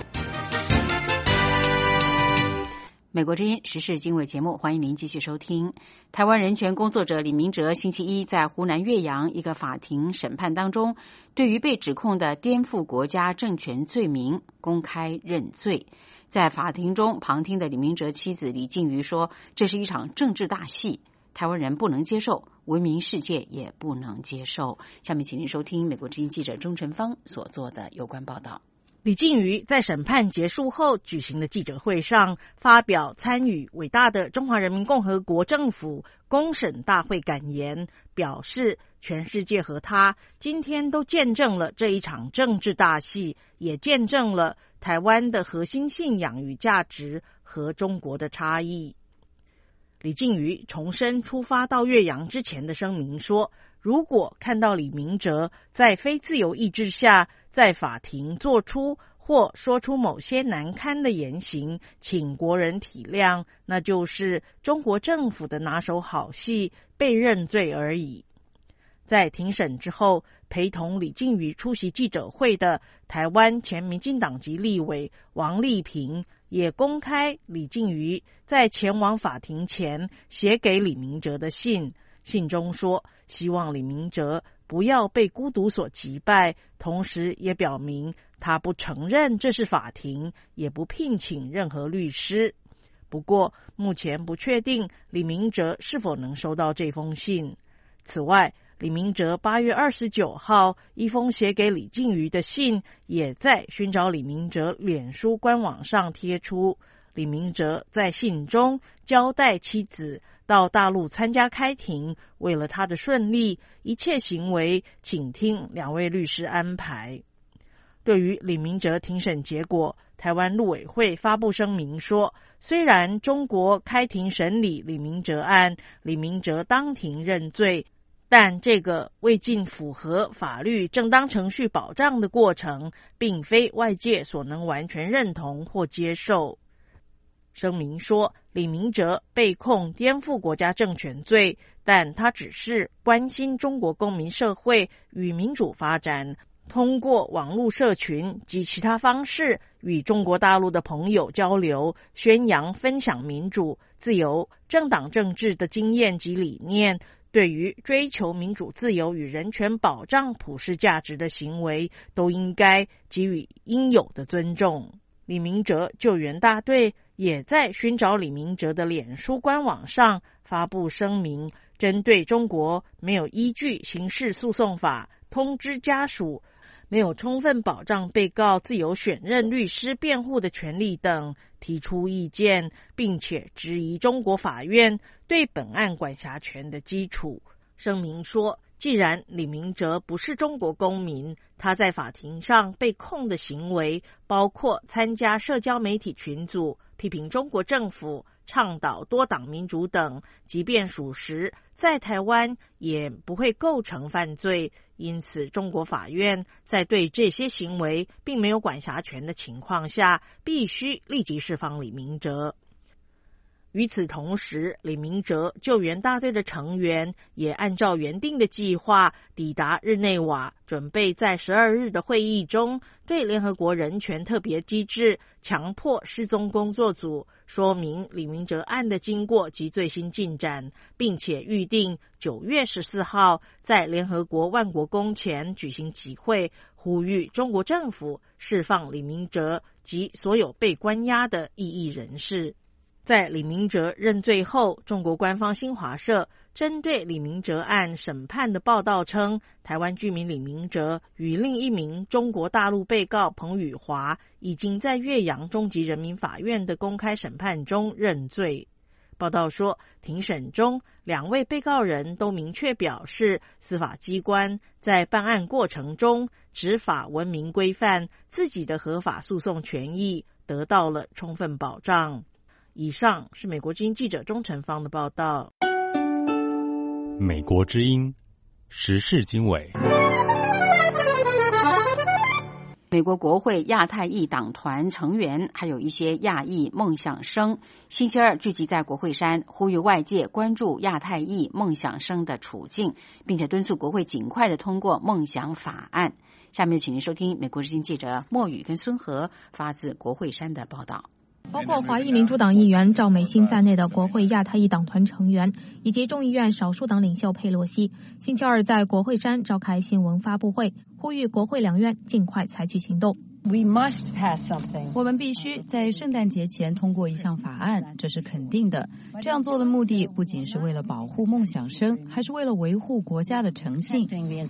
美国之音时事经纬节目，欢迎您继续收听。台湾人权工作者李明哲星期一在湖南岳阳一个法庭审判当中，对于被指控的颠覆国家政权罪名公开认罪。在法庭中旁听的李明哲妻子李静瑜说，这是一场政治大戏，台湾人不能接受，文明世界也不能接受。下面请您收听美国之音记者钟晨芳所做的有关报道。 李静瑜在审判结束后举行的记者会上发表参与伟大的中华人民共和国政府公审大会感言，表示全世界和他今天都见证了这一场政治大戏，也见证了台湾的核心信仰与价值和中国的差异。李静瑜重申出发到岳阳之前的声明说，如果看到李明哲在非自由意志下在法庭做出或说出某些难堪的言行，请国人体谅，那就是中国政府的拿手好戏，被认罪而已。在庭审之后，陪同李静瑜出席记者会的台湾前民进党籍立委王丽萍也公开李静瑜在前往法庭前写给李明哲的信，信中说希望李明哲不要被孤独所击败，同时也表明他不承认这是法庭，也不聘请任何律师。不过目前不确定李明哲是否能收到这封信。此外，李明哲八月二十九号一封写给李静瑜的信也在寻找李明哲脸书官网上贴出。李明哲在信中交代妻子到大陆参加开庭，为了他的顺利，一切行为请听两位律师安排。对于李明哲庭审结果，台湾陆委会发布声明说，虽然中国开庭审理李明哲案，李明哲当庭认罪，但这个未尽符合法律正当程序保障的过程，并非外界所能完全认同或接受。声明说，李明哲被控颠覆国家政权罪，但他只是关心中国公民社会与民主发展，通过网络社群及其他方式与中国大陆的朋友交流，宣扬分享民主、自由、政党政治的经验及理念，对于追求民主自由与人权保障普世价值的行为，都应该给予应有的尊重。李明哲救援大队也在寻找李明哲的脸书官网上发布声明，针对中国没有依据刑事诉讼法通知家属，没有充分保障被告自由选任律师辩护的权利等提出意见，并且质疑中国法院对本案管辖权的基础。声明说，既然李明哲不是中国公民，他在法庭上被控的行为包括参加社交媒体群组、批评中国政府、倡导多党民主等，即便属实，在台湾也不会构成犯罪。因此，中国法院在对这些行为并没有管辖权的情况下，必须立即释放李明哲。与此同时，李明哲救援大队的成员也按照原定的计划抵达日内瓦，准备在十二日的会议中对联合国人权特别机制强迫失踪工作组说明李明哲案的经过及最新进展，并且预定九月十四号在联合国万国宫前举行集会，呼吁中国政府释放李明哲及所有被关押的异议人士。在李明哲认罪后，中国官方新华社针对李明哲案审判的报道称，台湾居民李明哲与另一名中国大陆被告彭宇华已经在岳阳中级人民法院的公开审判中认罪。报道说，庭审中两位被告人都明确表示，司法机关在办案过程中执法文明规范，自己的合法诉讼权益得到了充分保障。以上是美国之音记者钟晨芳的报道。 美国之音时事经纬。 美国国会亚太裔党团成员还有一些亚裔梦想生，星期二聚集在国会山，呼吁外界关注亚太裔梦想生的处境，并且敦促国会尽快的通过梦想法案。 下面请您收听美国之音记者莫宇跟孙和发自国会山的报道。 包括华裔民主党议员赵美心在内的国会亚太裔党团成员，以及众议院少数党领袖佩洛西，星期二在国会山召开新闻发布会，呼吁国会两院尽快采取行动。 We must pass something. 我们必须在圣诞节前通过一项法案，这是肯定的。这样做的目的不仅是为了保护梦想生，还是为了维护国家的诚信。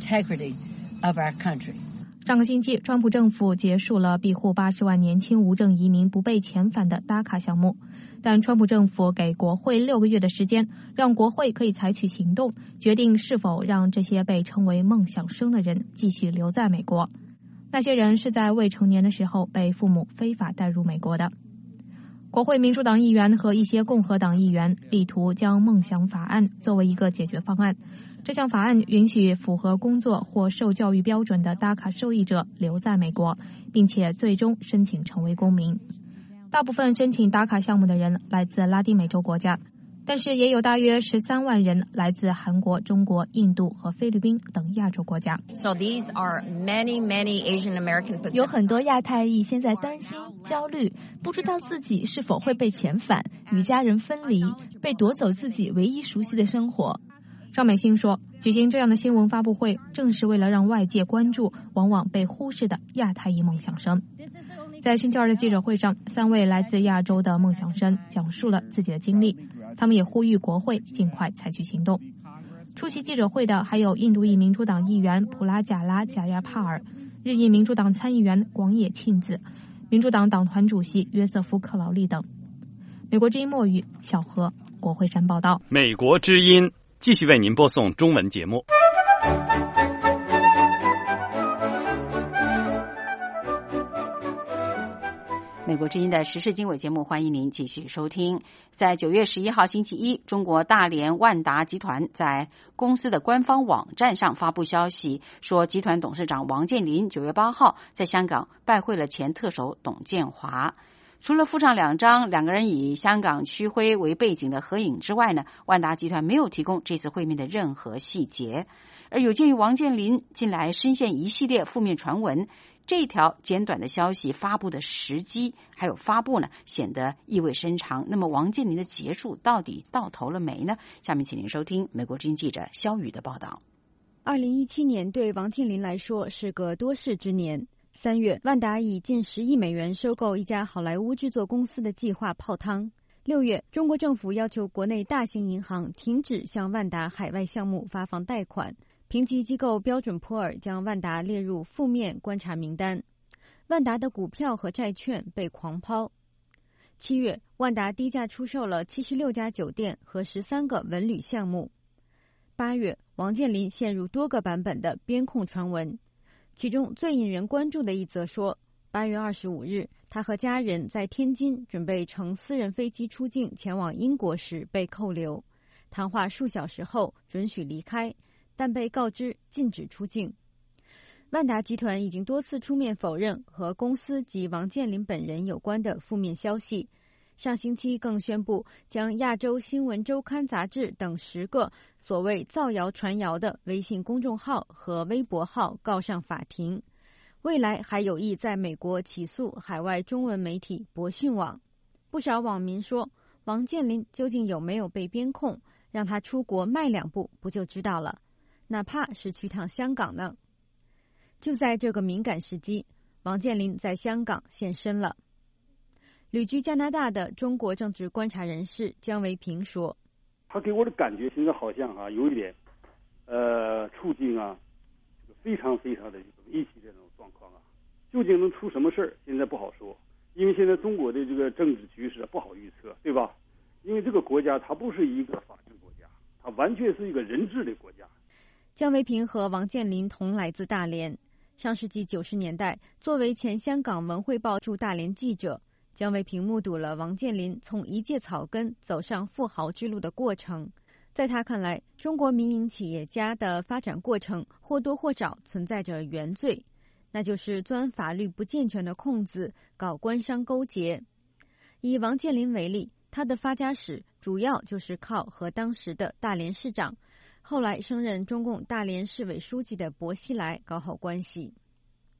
上个星期，川普政府结束了庇护八十万年轻无证移民不被遣返的达卡项目，但川普政府给国会六个月的时间，让国会可以采取行动，决定是否让这些被称为梦想生的人继续留在美国。那些人是在未成年的时候被父母非法带入美国的。国会民主党议员和一些共和党议员力图将梦想法案作为一个解决方案。这项法案允许符合工作或受教育标准的达卡受益者留在美国，并且最终申请成为公民。大部分申请达卡项目的人来自拉丁美洲国家，但是也有大约十三万人来自韩国、中国、印度和菲律宾等亚洲国家。 So these are many, many Asian American positions. 有很多亚太裔现在担心、焦虑，不知道自己是否会被遣返、与家人分离、被夺走自己唯一熟悉的生活。 赵美心说，举行这样的新闻发布会，正是为了让外界关注往往被忽视的亚太裔梦想生。在星期二的记者会上，三位来自亚洲的梦想生讲述了自己的经历，他们也呼吁国会尽快采取行动。出席记者会的还有印度裔民主党议员普拉贾拉贾亚帕尔、日裔民主党参议员广野庆子、民主党党团主席约瑟夫克劳利等。美国之音莫语小何国会山报道。 美国之音继续为您播送中文节目。 美国之音的时事经纬节目，欢迎您继续收听。在九月十一号星期一，中国大连万达集团在公司的官方网站上发布消息，说集团董事长王健林九月八号在香港拜会了前特首董建华。除了附上两张两个人以香港区徽为背景的合影之外呢，万达集团没有提供这次会面的任何细节。而有鉴于王健林近来深陷一系列负面传闻，这条简短的消息发布的时机还有发布呢，显得意味深长。那么王健林的结束到底到头了没呢？下面请您收听美国之音记者肖宇的报道。 二零一七年对王健林来说是个多事之年。三月，万达以近十亿美元收购一家好莱坞制作公司的计划泡汤。六月，中国政府要求国内大型银行停止向万达海外项目发放贷款。评级机构标准普尔将万达列入负面观察名单，万达的股票和债券被狂抛。七月，万达低价出售了七十六家酒店和十三个文旅项目。八月，王健林陷入多个版本的边控传闻，其中最引人关注的一则说，八月二十五日，他和家人在天津准备乘私人飞机出境前往英国时被扣留，谈话数小时后准许离开，但被告知禁止出境。万达集团已经多次出面否认和公司及王健林本人有关的负面消息，上星期更宣布将亚洲新闻周刊杂志等十个所谓造谣传谣的微信公众号和微博号告上法庭，未来还有意在美国起诉海外中文媒体博讯网。不少网民说，王健林究竟有没有被边控，让他出国迈两步不就知道了，哪怕是去趟香港呢。就在这个敏感时机，王健林在香港现身了。旅居加拿大的中国政治观察人士姜维平说， 他给我的感觉现在好像啊有一点呃处境啊这个非常非常的危急的这种状况啊，究竟能出什么事儿现在不好说，因为现在中国的这个政治局势不好预测，对吧？因为这个国家它不是一个法治国家，它完全是一个人治的国家。 姜维平和王健林同来自大连，上世纪九十年代，作为前香港文汇报驻大连记者，姜维平目睹了王健林从一介草根走上富豪之路的过程。在他看来，中国民营企业家的发展过程或多或少存在着原罪，那就是钻法律不健全的空子，搞官商勾结。以王健林为例，他的发家史主要就是靠和当时的大连市长，后来升任中共大连市委书记的薄熙来搞好关系。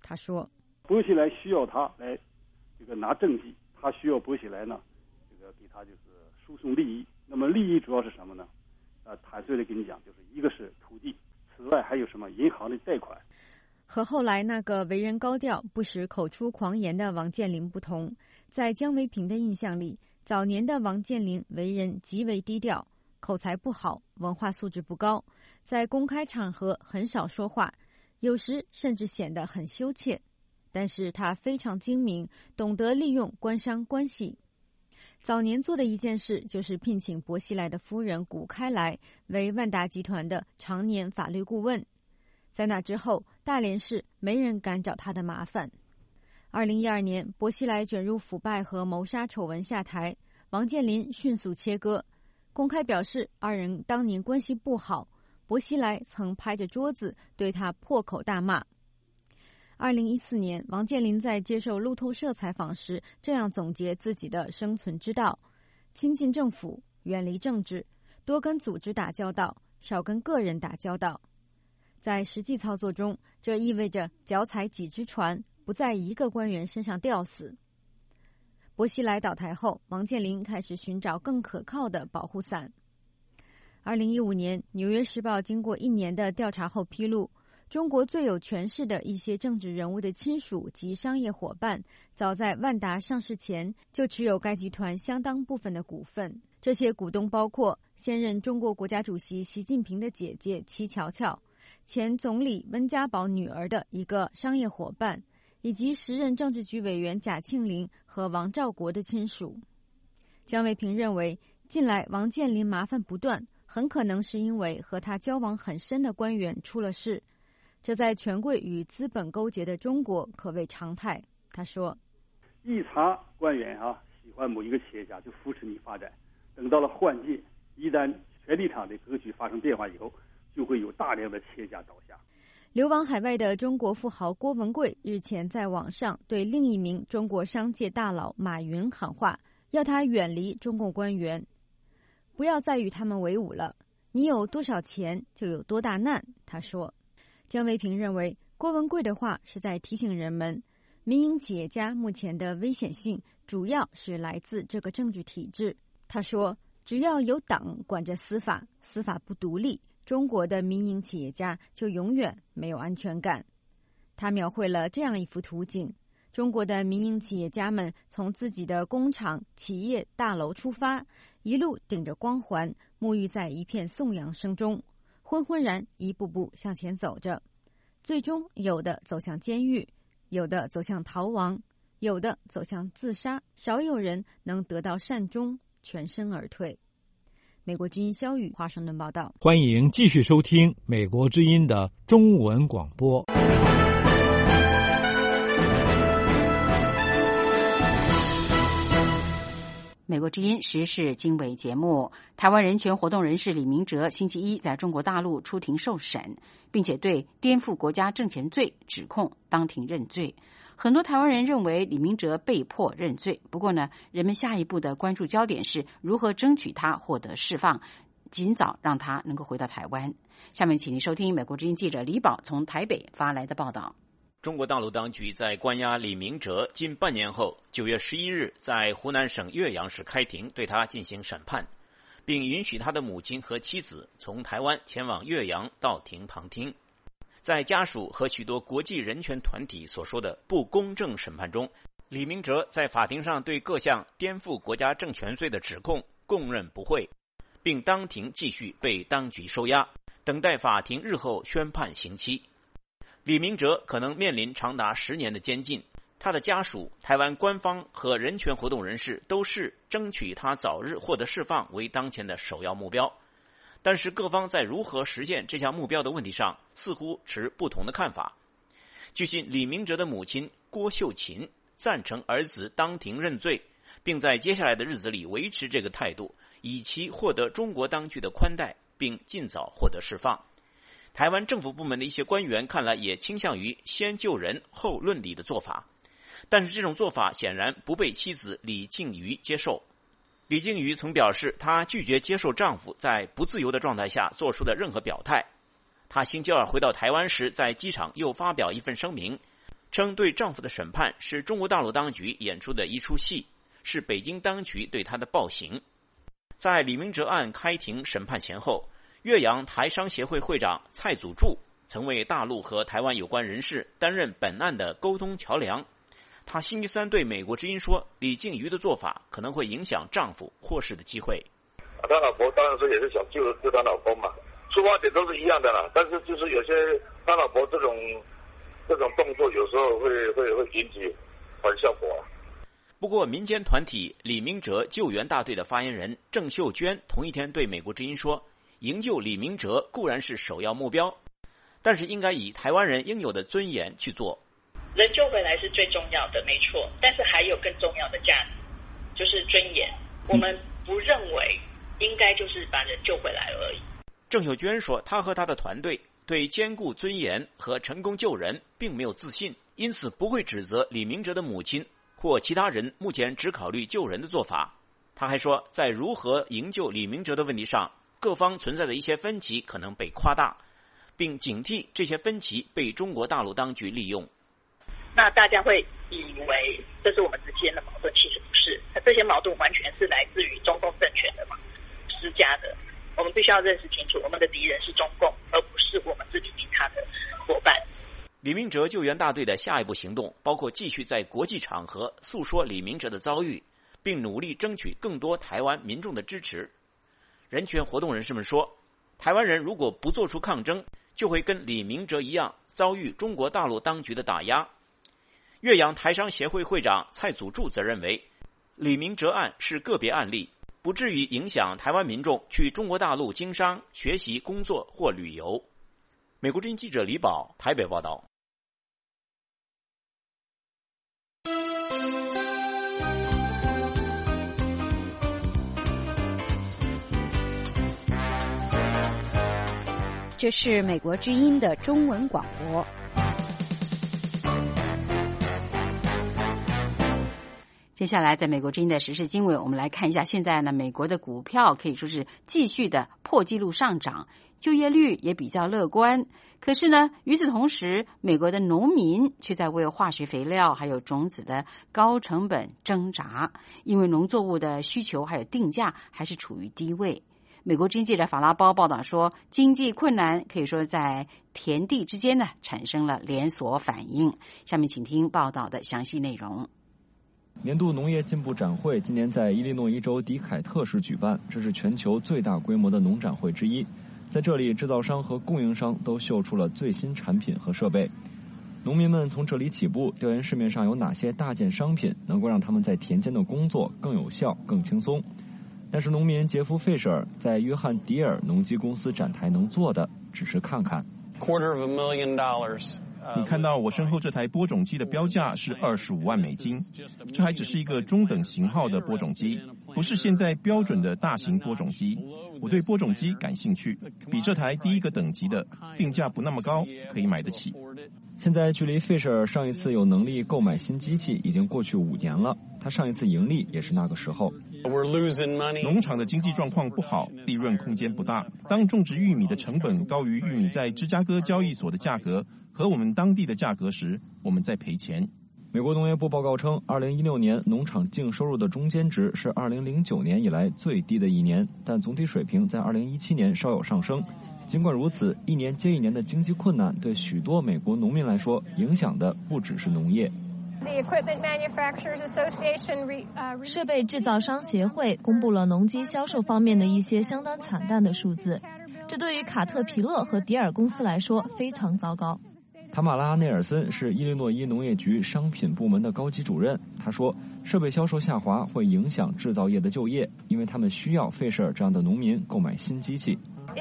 他说， 薄熙来需要他来这个拿政绩，他需要薄熙来呢这个给他就是输送利益。那么利益主要是什么呢？呃，坦率的跟你讲，就是一个是土地，此外还有什么银行的贷款。 和后来那个为人高调、不时口出狂言的王健林不同，在江维平的印象里，早年的王健林为人极为低调，口才不好，文化素质不高，在公开场合很少说话，有时甚至显得很羞怯。但是他非常精明，懂得利用官商关系。早年做的一件事就是聘请薄熙来的夫人谷开来为万达集团的常年法律顾问。在那之后，大连市没人敢找他的麻烦。二零一二年，薄熙来卷入腐败和谋杀丑闻下台，王健林迅速切割，公开表示二人当年关系不好，薄熙来曾拍着桌子对他破口大骂。二零一四年，王健林在接受路透社采访时这样总结自己的生存之道：亲近政府，远离政治，多跟组织打交道，少跟个人打交道。在实际操作中，这意味着脚踩几只船，不在一个官员身上吊死。薄熙来倒台后，王健林开始寻找更可靠的保护伞。二零一五年，《纽约时报》经过一年的调查后披露，中国最有权势的一些政治人物的亲属及商业伙伴，早在万达上市前就持有该集团相当部分的股份。这些股东包括现任中国国家主席习近平的姐姐戚乔乔，前总理温家宝女儿的一个商业伙伴，以及时任政治局委员贾庆林和王兆国的亲属。江维平认为，近来王健林麻烦不断，很可能是因为和他交往很深的官员出了事。这在权贵与资本勾结的中国可谓常态。他说， 一查官员啊喜欢某一个企业家就扶持你发展，等到了换届，一旦权力场的格局发生变化以后，就会有大量的企业家倒下。 流亡海外的中国富豪郭文贵日前在网上对另一名中国商界大佬马云喊话，要他远离中共官员，不要再与他们为伍了，你有多少钱就有多大难。他说，江维平认为郭文贵的话是在提醒人们，民营企业家目前的危险性主要是来自这个政治体制。他说，只要有党管着司法，司法不独立，中国的民营企业家就永远没有安全感。他描绘了这样一幅图景：中国的民营企业家们从自己的工厂、企业大楼出发，一路顶着光环，沐浴在一片颂扬声中，昏昏然一步步向前走着，最终有的走向监狱，有的走向逃亡，有的走向自杀，少有人能得到善终，全身而退。美国之音肖宇华盛顿报道。 欢迎继续收听美国之音的中文广播。 美国之音时事经纬节目，台湾人权活动人士李明哲星期一在中国大陆出庭受审，并且对颠覆国家政权罪指控当庭认罪。很多台湾人认为李明哲被迫认罪，不过呢，人们下一步的关注焦点是如何争取他获得释放，尽早让他能够回到台湾。下面请您收听美国之音记者李宝从台北发来的报道。 中国大陆当局在关押李明哲近半年后，九月十一日在湖南省岳阳市开庭对他进行审判，并允许他的母亲和妻子从台湾前往岳阳到庭旁听。在家属和许多国际人权团体所说的不公正审判中，李明哲在法庭上对各项颠覆国家政权罪的指控供认不讳，并当庭继续被当局收押，等待法庭日后宣判刑期。李明哲可能面临长达十年的监禁，他的家属、台湾官方和人权活动人士都视争取他早日获得释放为当前的首要目标。但是各方在如何实现这项目标的问题上似乎持不同的看法。据悉，李明哲的母亲郭秀琴赞成儿子当庭认罪，并在接下来的日子里维持这个态度，以期获得中国当局的宽待，并尽早获得释放。台湾政府部门的一些官员看来也倾向于先救人后论理的做法，但是这种做法显然不被妻子李静瑜接受。李静瑜曾表示，她拒绝接受丈夫在不自由的状态下做出的任何表态。她星期二回到台湾时，在机场又发表一份声明， 称对丈夫的审判是中国大陆当局演出的一出戏，是北京当局对他的暴行。在李明哲案开庭审判前后，岳阳台商协会会长蔡祖柱曾为大陆和台湾有关人士担任本案的沟通桥梁。他星期三对美国之音说，李静瑜的做法可能会影响丈夫获释的机会。 他老婆当然说也是想救救他老公嘛，出发点都是一样的啦，但是就是有些他老婆这种这种动作有时候会会会引起反效果啊。 不过，民间团体李明哲救援大队的发言人郑秀娟同一天对美国之音说，营救李明哲固然是首要目标，但是应该以台湾人应有的尊严去做。 人救回来是最重要的，没错，但是还有更重要的价值，就是尊严。我们不认为应该就是把人救回来而已。 郑秀娟说，她和她的团队对兼顾尊严和成功救人并没有自信，因此不会指责李明哲的母亲或其他人目前只考虑救人的做法。他还说，在如何营救李明哲的问题上，各方存在的一些分歧可能被夸大，并警惕这些分歧被中国大陆当局利用。 那大家会以为这是我们之间的矛盾，其实不是，这些矛盾完全是来自于中共政权的嘛施加的。我们必须要认识清楚，我们的敌人是中共，而不是我们自己其他的伙伴。 李明哲救援大队的下一步行动包括继续在国际场合诉说李明哲的遭遇，并努力争取更多台湾民众的支持。人权活动人士们说，台湾人如果不做出抗争，就会跟李明哲一样遭遇中国大陆当局的打压。岳阳台商协会会长蔡祖柱则认为，李明哲案是个别案例，不至于影响台湾民众去中国大陆经商、学习、工作或旅游。美国之音记者李宝台北报道。 这是美国之音的中文广播。接下来，在美国之音的时事经纬，我们来看一下，现在呢，美国的股票可以说是继续的破纪录上涨，就业率也比较乐观。可是呢，与此同时，美国的农民却在为化学肥料还有种子的高成本挣扎，因为农作物的需求还有定价还是处于低位。美国之音记者法拉包报道说，经济困难可以说在田地之间呢产生了连锁反应。下面请听报道的详细内容。 年度农业进步展会今年在伊利诺伊州迪凯特市举办，这是全球最大规模的农展会之一。在这里，制造商和供应商都秀出了最新产品和设备。农民们从这里起步，调研市面上有哪些大件商品能够让他们在田间的工作更有效、更轻松。但是农民杰夫·费舍尔在约翰迪尔农机公司展台能做的只是看看。 Quarter of a million dollars。你看到我身后这台播种机的标价是二十五万美金，这还只是一个中等型号的播种机，不是现在标准的大型播种机。我对播种机感兴趣，比这台第一个等级的定价不那么高，可以买得起。 现在距离费舍尔上一次有能力购买新机器已经过去五年了，他上一次盈利也是那个时候。 农场的经济状况不好，利润空间不大。当种植玉米的成本高于玉米在芝加哥交易所的价格和我们当地的价格时，我们在赔钱。 美国农业部报告称，二零一六年农场净收入的中间值是二零零九年以来最低的一年，但总体水平在二零一七年稍有上升。尽管如此，一年接一年的经济困难对许多美国农民来说，影响的不只是农业。 设备制造商协会公布了农机销售方面的一些相当惨淡的数字，这对于卡特皮勒和迪尔公司来说非常糟糕。 塔马拉·内尔森是伊利诺伊农业局商品部门的高级主任，他说，设备销售下滑会影响制造业的就业，因为他们需要费舍尔这样的农民购买新机器。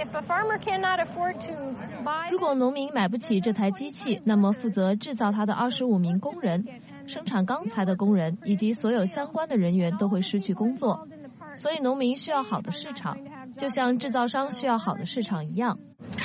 如果农民买不起这台机器，那么负责制造它的二十五名工人、生产钢材的工人以及所有相关的人员都会失去工作。所以农民需要好的市场，就像制造商需要好的市场一样。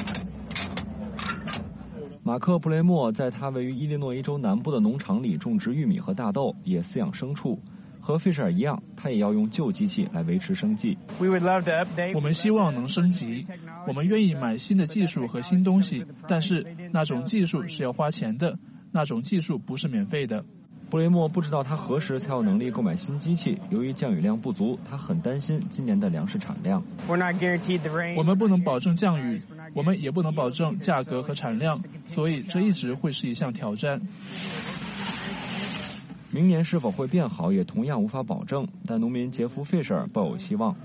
马克·布雷默在他位于伊利诺伊州南部的农场里种植玉米和大豆，也饲养牲畜。和费舍尔一样，他也要用旧机器来维持生计。 我们希望能升级，我们愿意买新的技术和新东西，但是那种技术是要花钱的，那那种技术不是免费的。 布雷默不知道他何时才有能力购买新机器，由于降雨量不足，他很担心今年的粮食产量。 我们不能保证降雨，我们也不能保证价格和产量，所以这一直会是一项挑战。 明年是否会变好也同样无法保证，但农民杰夫·费舍尔抱有希望。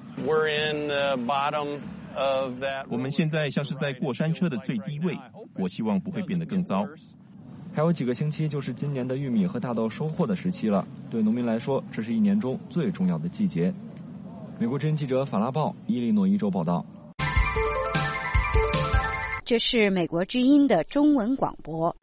我们现在像是在过山车的最低位，我希望不会变得更糟。 还有几个星期就是今年的玉米和大豆收获的时期了，对农民来说，这是一年中最重要的季节。美国之音记者法拉报，伊利诺伊州报道。 这是美国之音的中文广播。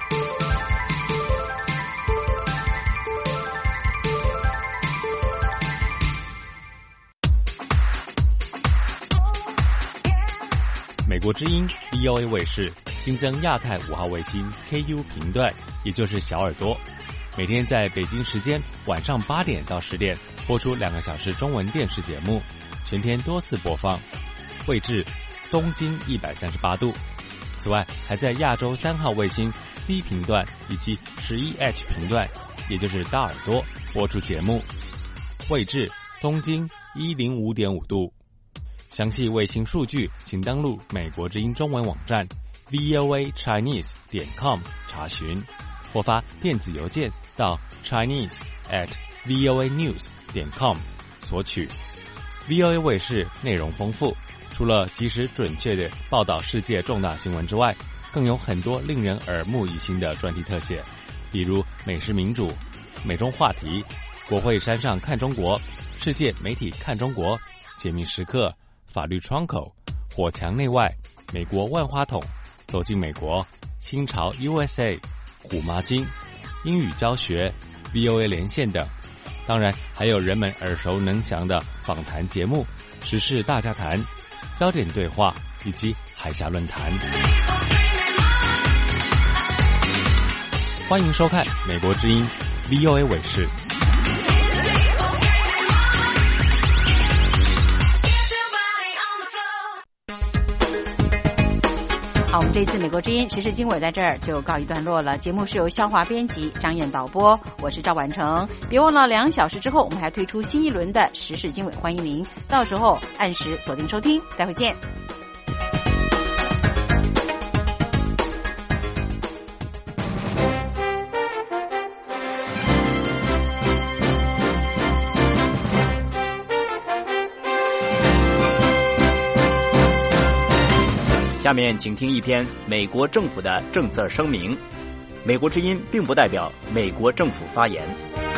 美国之音 V O A 卫视新增亚太五号卫星 K U 频段，也就是小耳朵，每天在北京时间晚上八点到十点播出两个小时中文电视节目，全天多次播放，位置东经一百三十八度。此外，还在亚洲三号卫星 C 频段以及十一 H 频段，也就是大耳朵播出节目，位置东经一零五点五度。详细卫星数据，请登录美国之音中文网站 v o a chinese 点 com 查询，或发电子邮件到 chinese at v o a news 点 com 索取。V O A 卫视内容丰富，除了及时准确地报道世界重大新闻之外，更有很多令人耳目一新的专题特写，比如美食民主、美中话题、国会山上看中国、世界媒体看中国、解密时刻、法律窗口、火墙内外、美国万花筒、走进美国、清朝 U S A、虎妈经、英语教学、V O A 连线等。当然还有人们耳熟能详的访谈节目、时事大家谈、焦点对话以及海峡论坛。欢迎收看美国之音 V O A 卫视。 好，我们这次美国之音时事经纬在这儿就告一段落了。节目是由肖华编辑，张燕导播，我是赵婉成。别忘了两小时之后我们还推出新一轮的时事经纬，欢迎您到时候按时锁定收听，待会见。 下面请听一篇美国政府的政策声明。美国之音并不代表美国政府发言。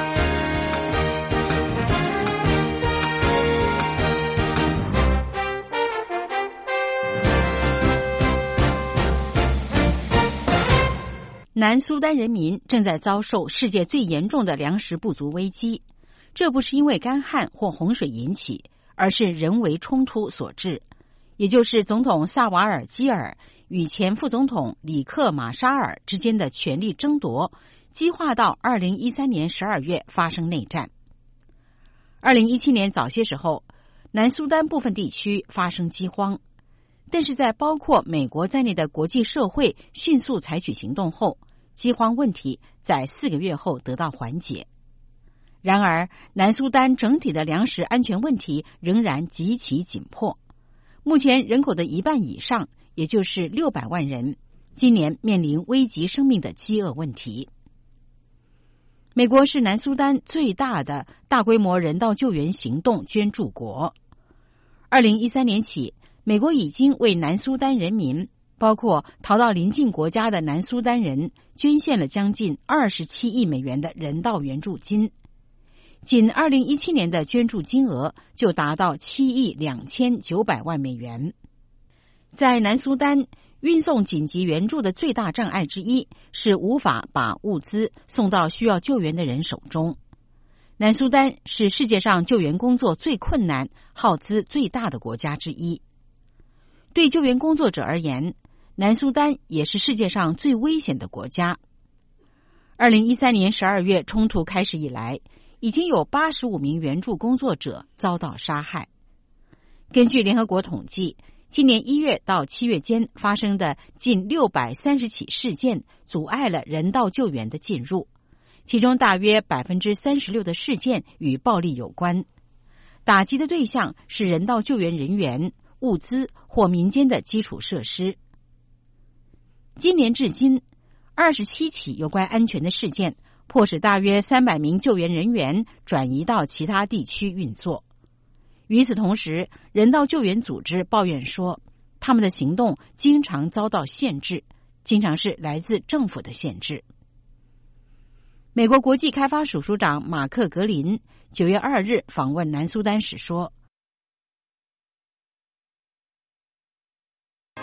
南苏丹人民正在遭受世界最严重的粮食不足危机，这不是因为干旱或洪水引起，而是人为冲突所致。也就是总统萨瓦尔基尔与前副总统里克马沙尔之间的权力争夺，激化到二零一三年十二月发生内战。二零一七年早些时候，南苏丹部分地区发生饥荒，但是在包括美国在内的国际社会迅速采取行动后，饥荒问题在四个月后得到缓解。然而，南苏丹整体的粮食安全问题仍然极其紧迫。目前人口的一半以上，也就是六百万人，今年面临危及生命的饥饿问题。美国是南苏丹最大的大规模人道救援行动捐助国。二零一三年起，美国已经为南苏丹人民，包括逃到邻近国家的南苏丹人，捐献了将近二十七亿美元的人道援助金。仅二零一七年的捐助金额就达到七亿两千九百万美元。在南苏丹，运送紧急援助的最大障碍之一是无法把物资送到需要救援的人手中。南苏丹是世界上救援工作最困难、耗资最大的国家之一。对救援工作者而言，南苏丹也是世界上最危险的国家。二零一三年十二月冲突开始以来，已经有八十五名援助工作者遭到杀害。根据联合国统计， 今年一月到七月间发生的近六百三十起事件，阻碍了人道救援的进入，其中大约百分之三十六的事件与暴力有关。打击的对象是人道救援人员、物资或民间的基础设施。今年至今，二十七起有关安全的事件，迫使大约三百名救援人员转移到其他地区运作。与此同时，人道救援组织抱怨说，他们的行动经常遭到限制，经常是来自政府的限制。美国国际开发署署长马克·格林九月二日访问南苏丹时说，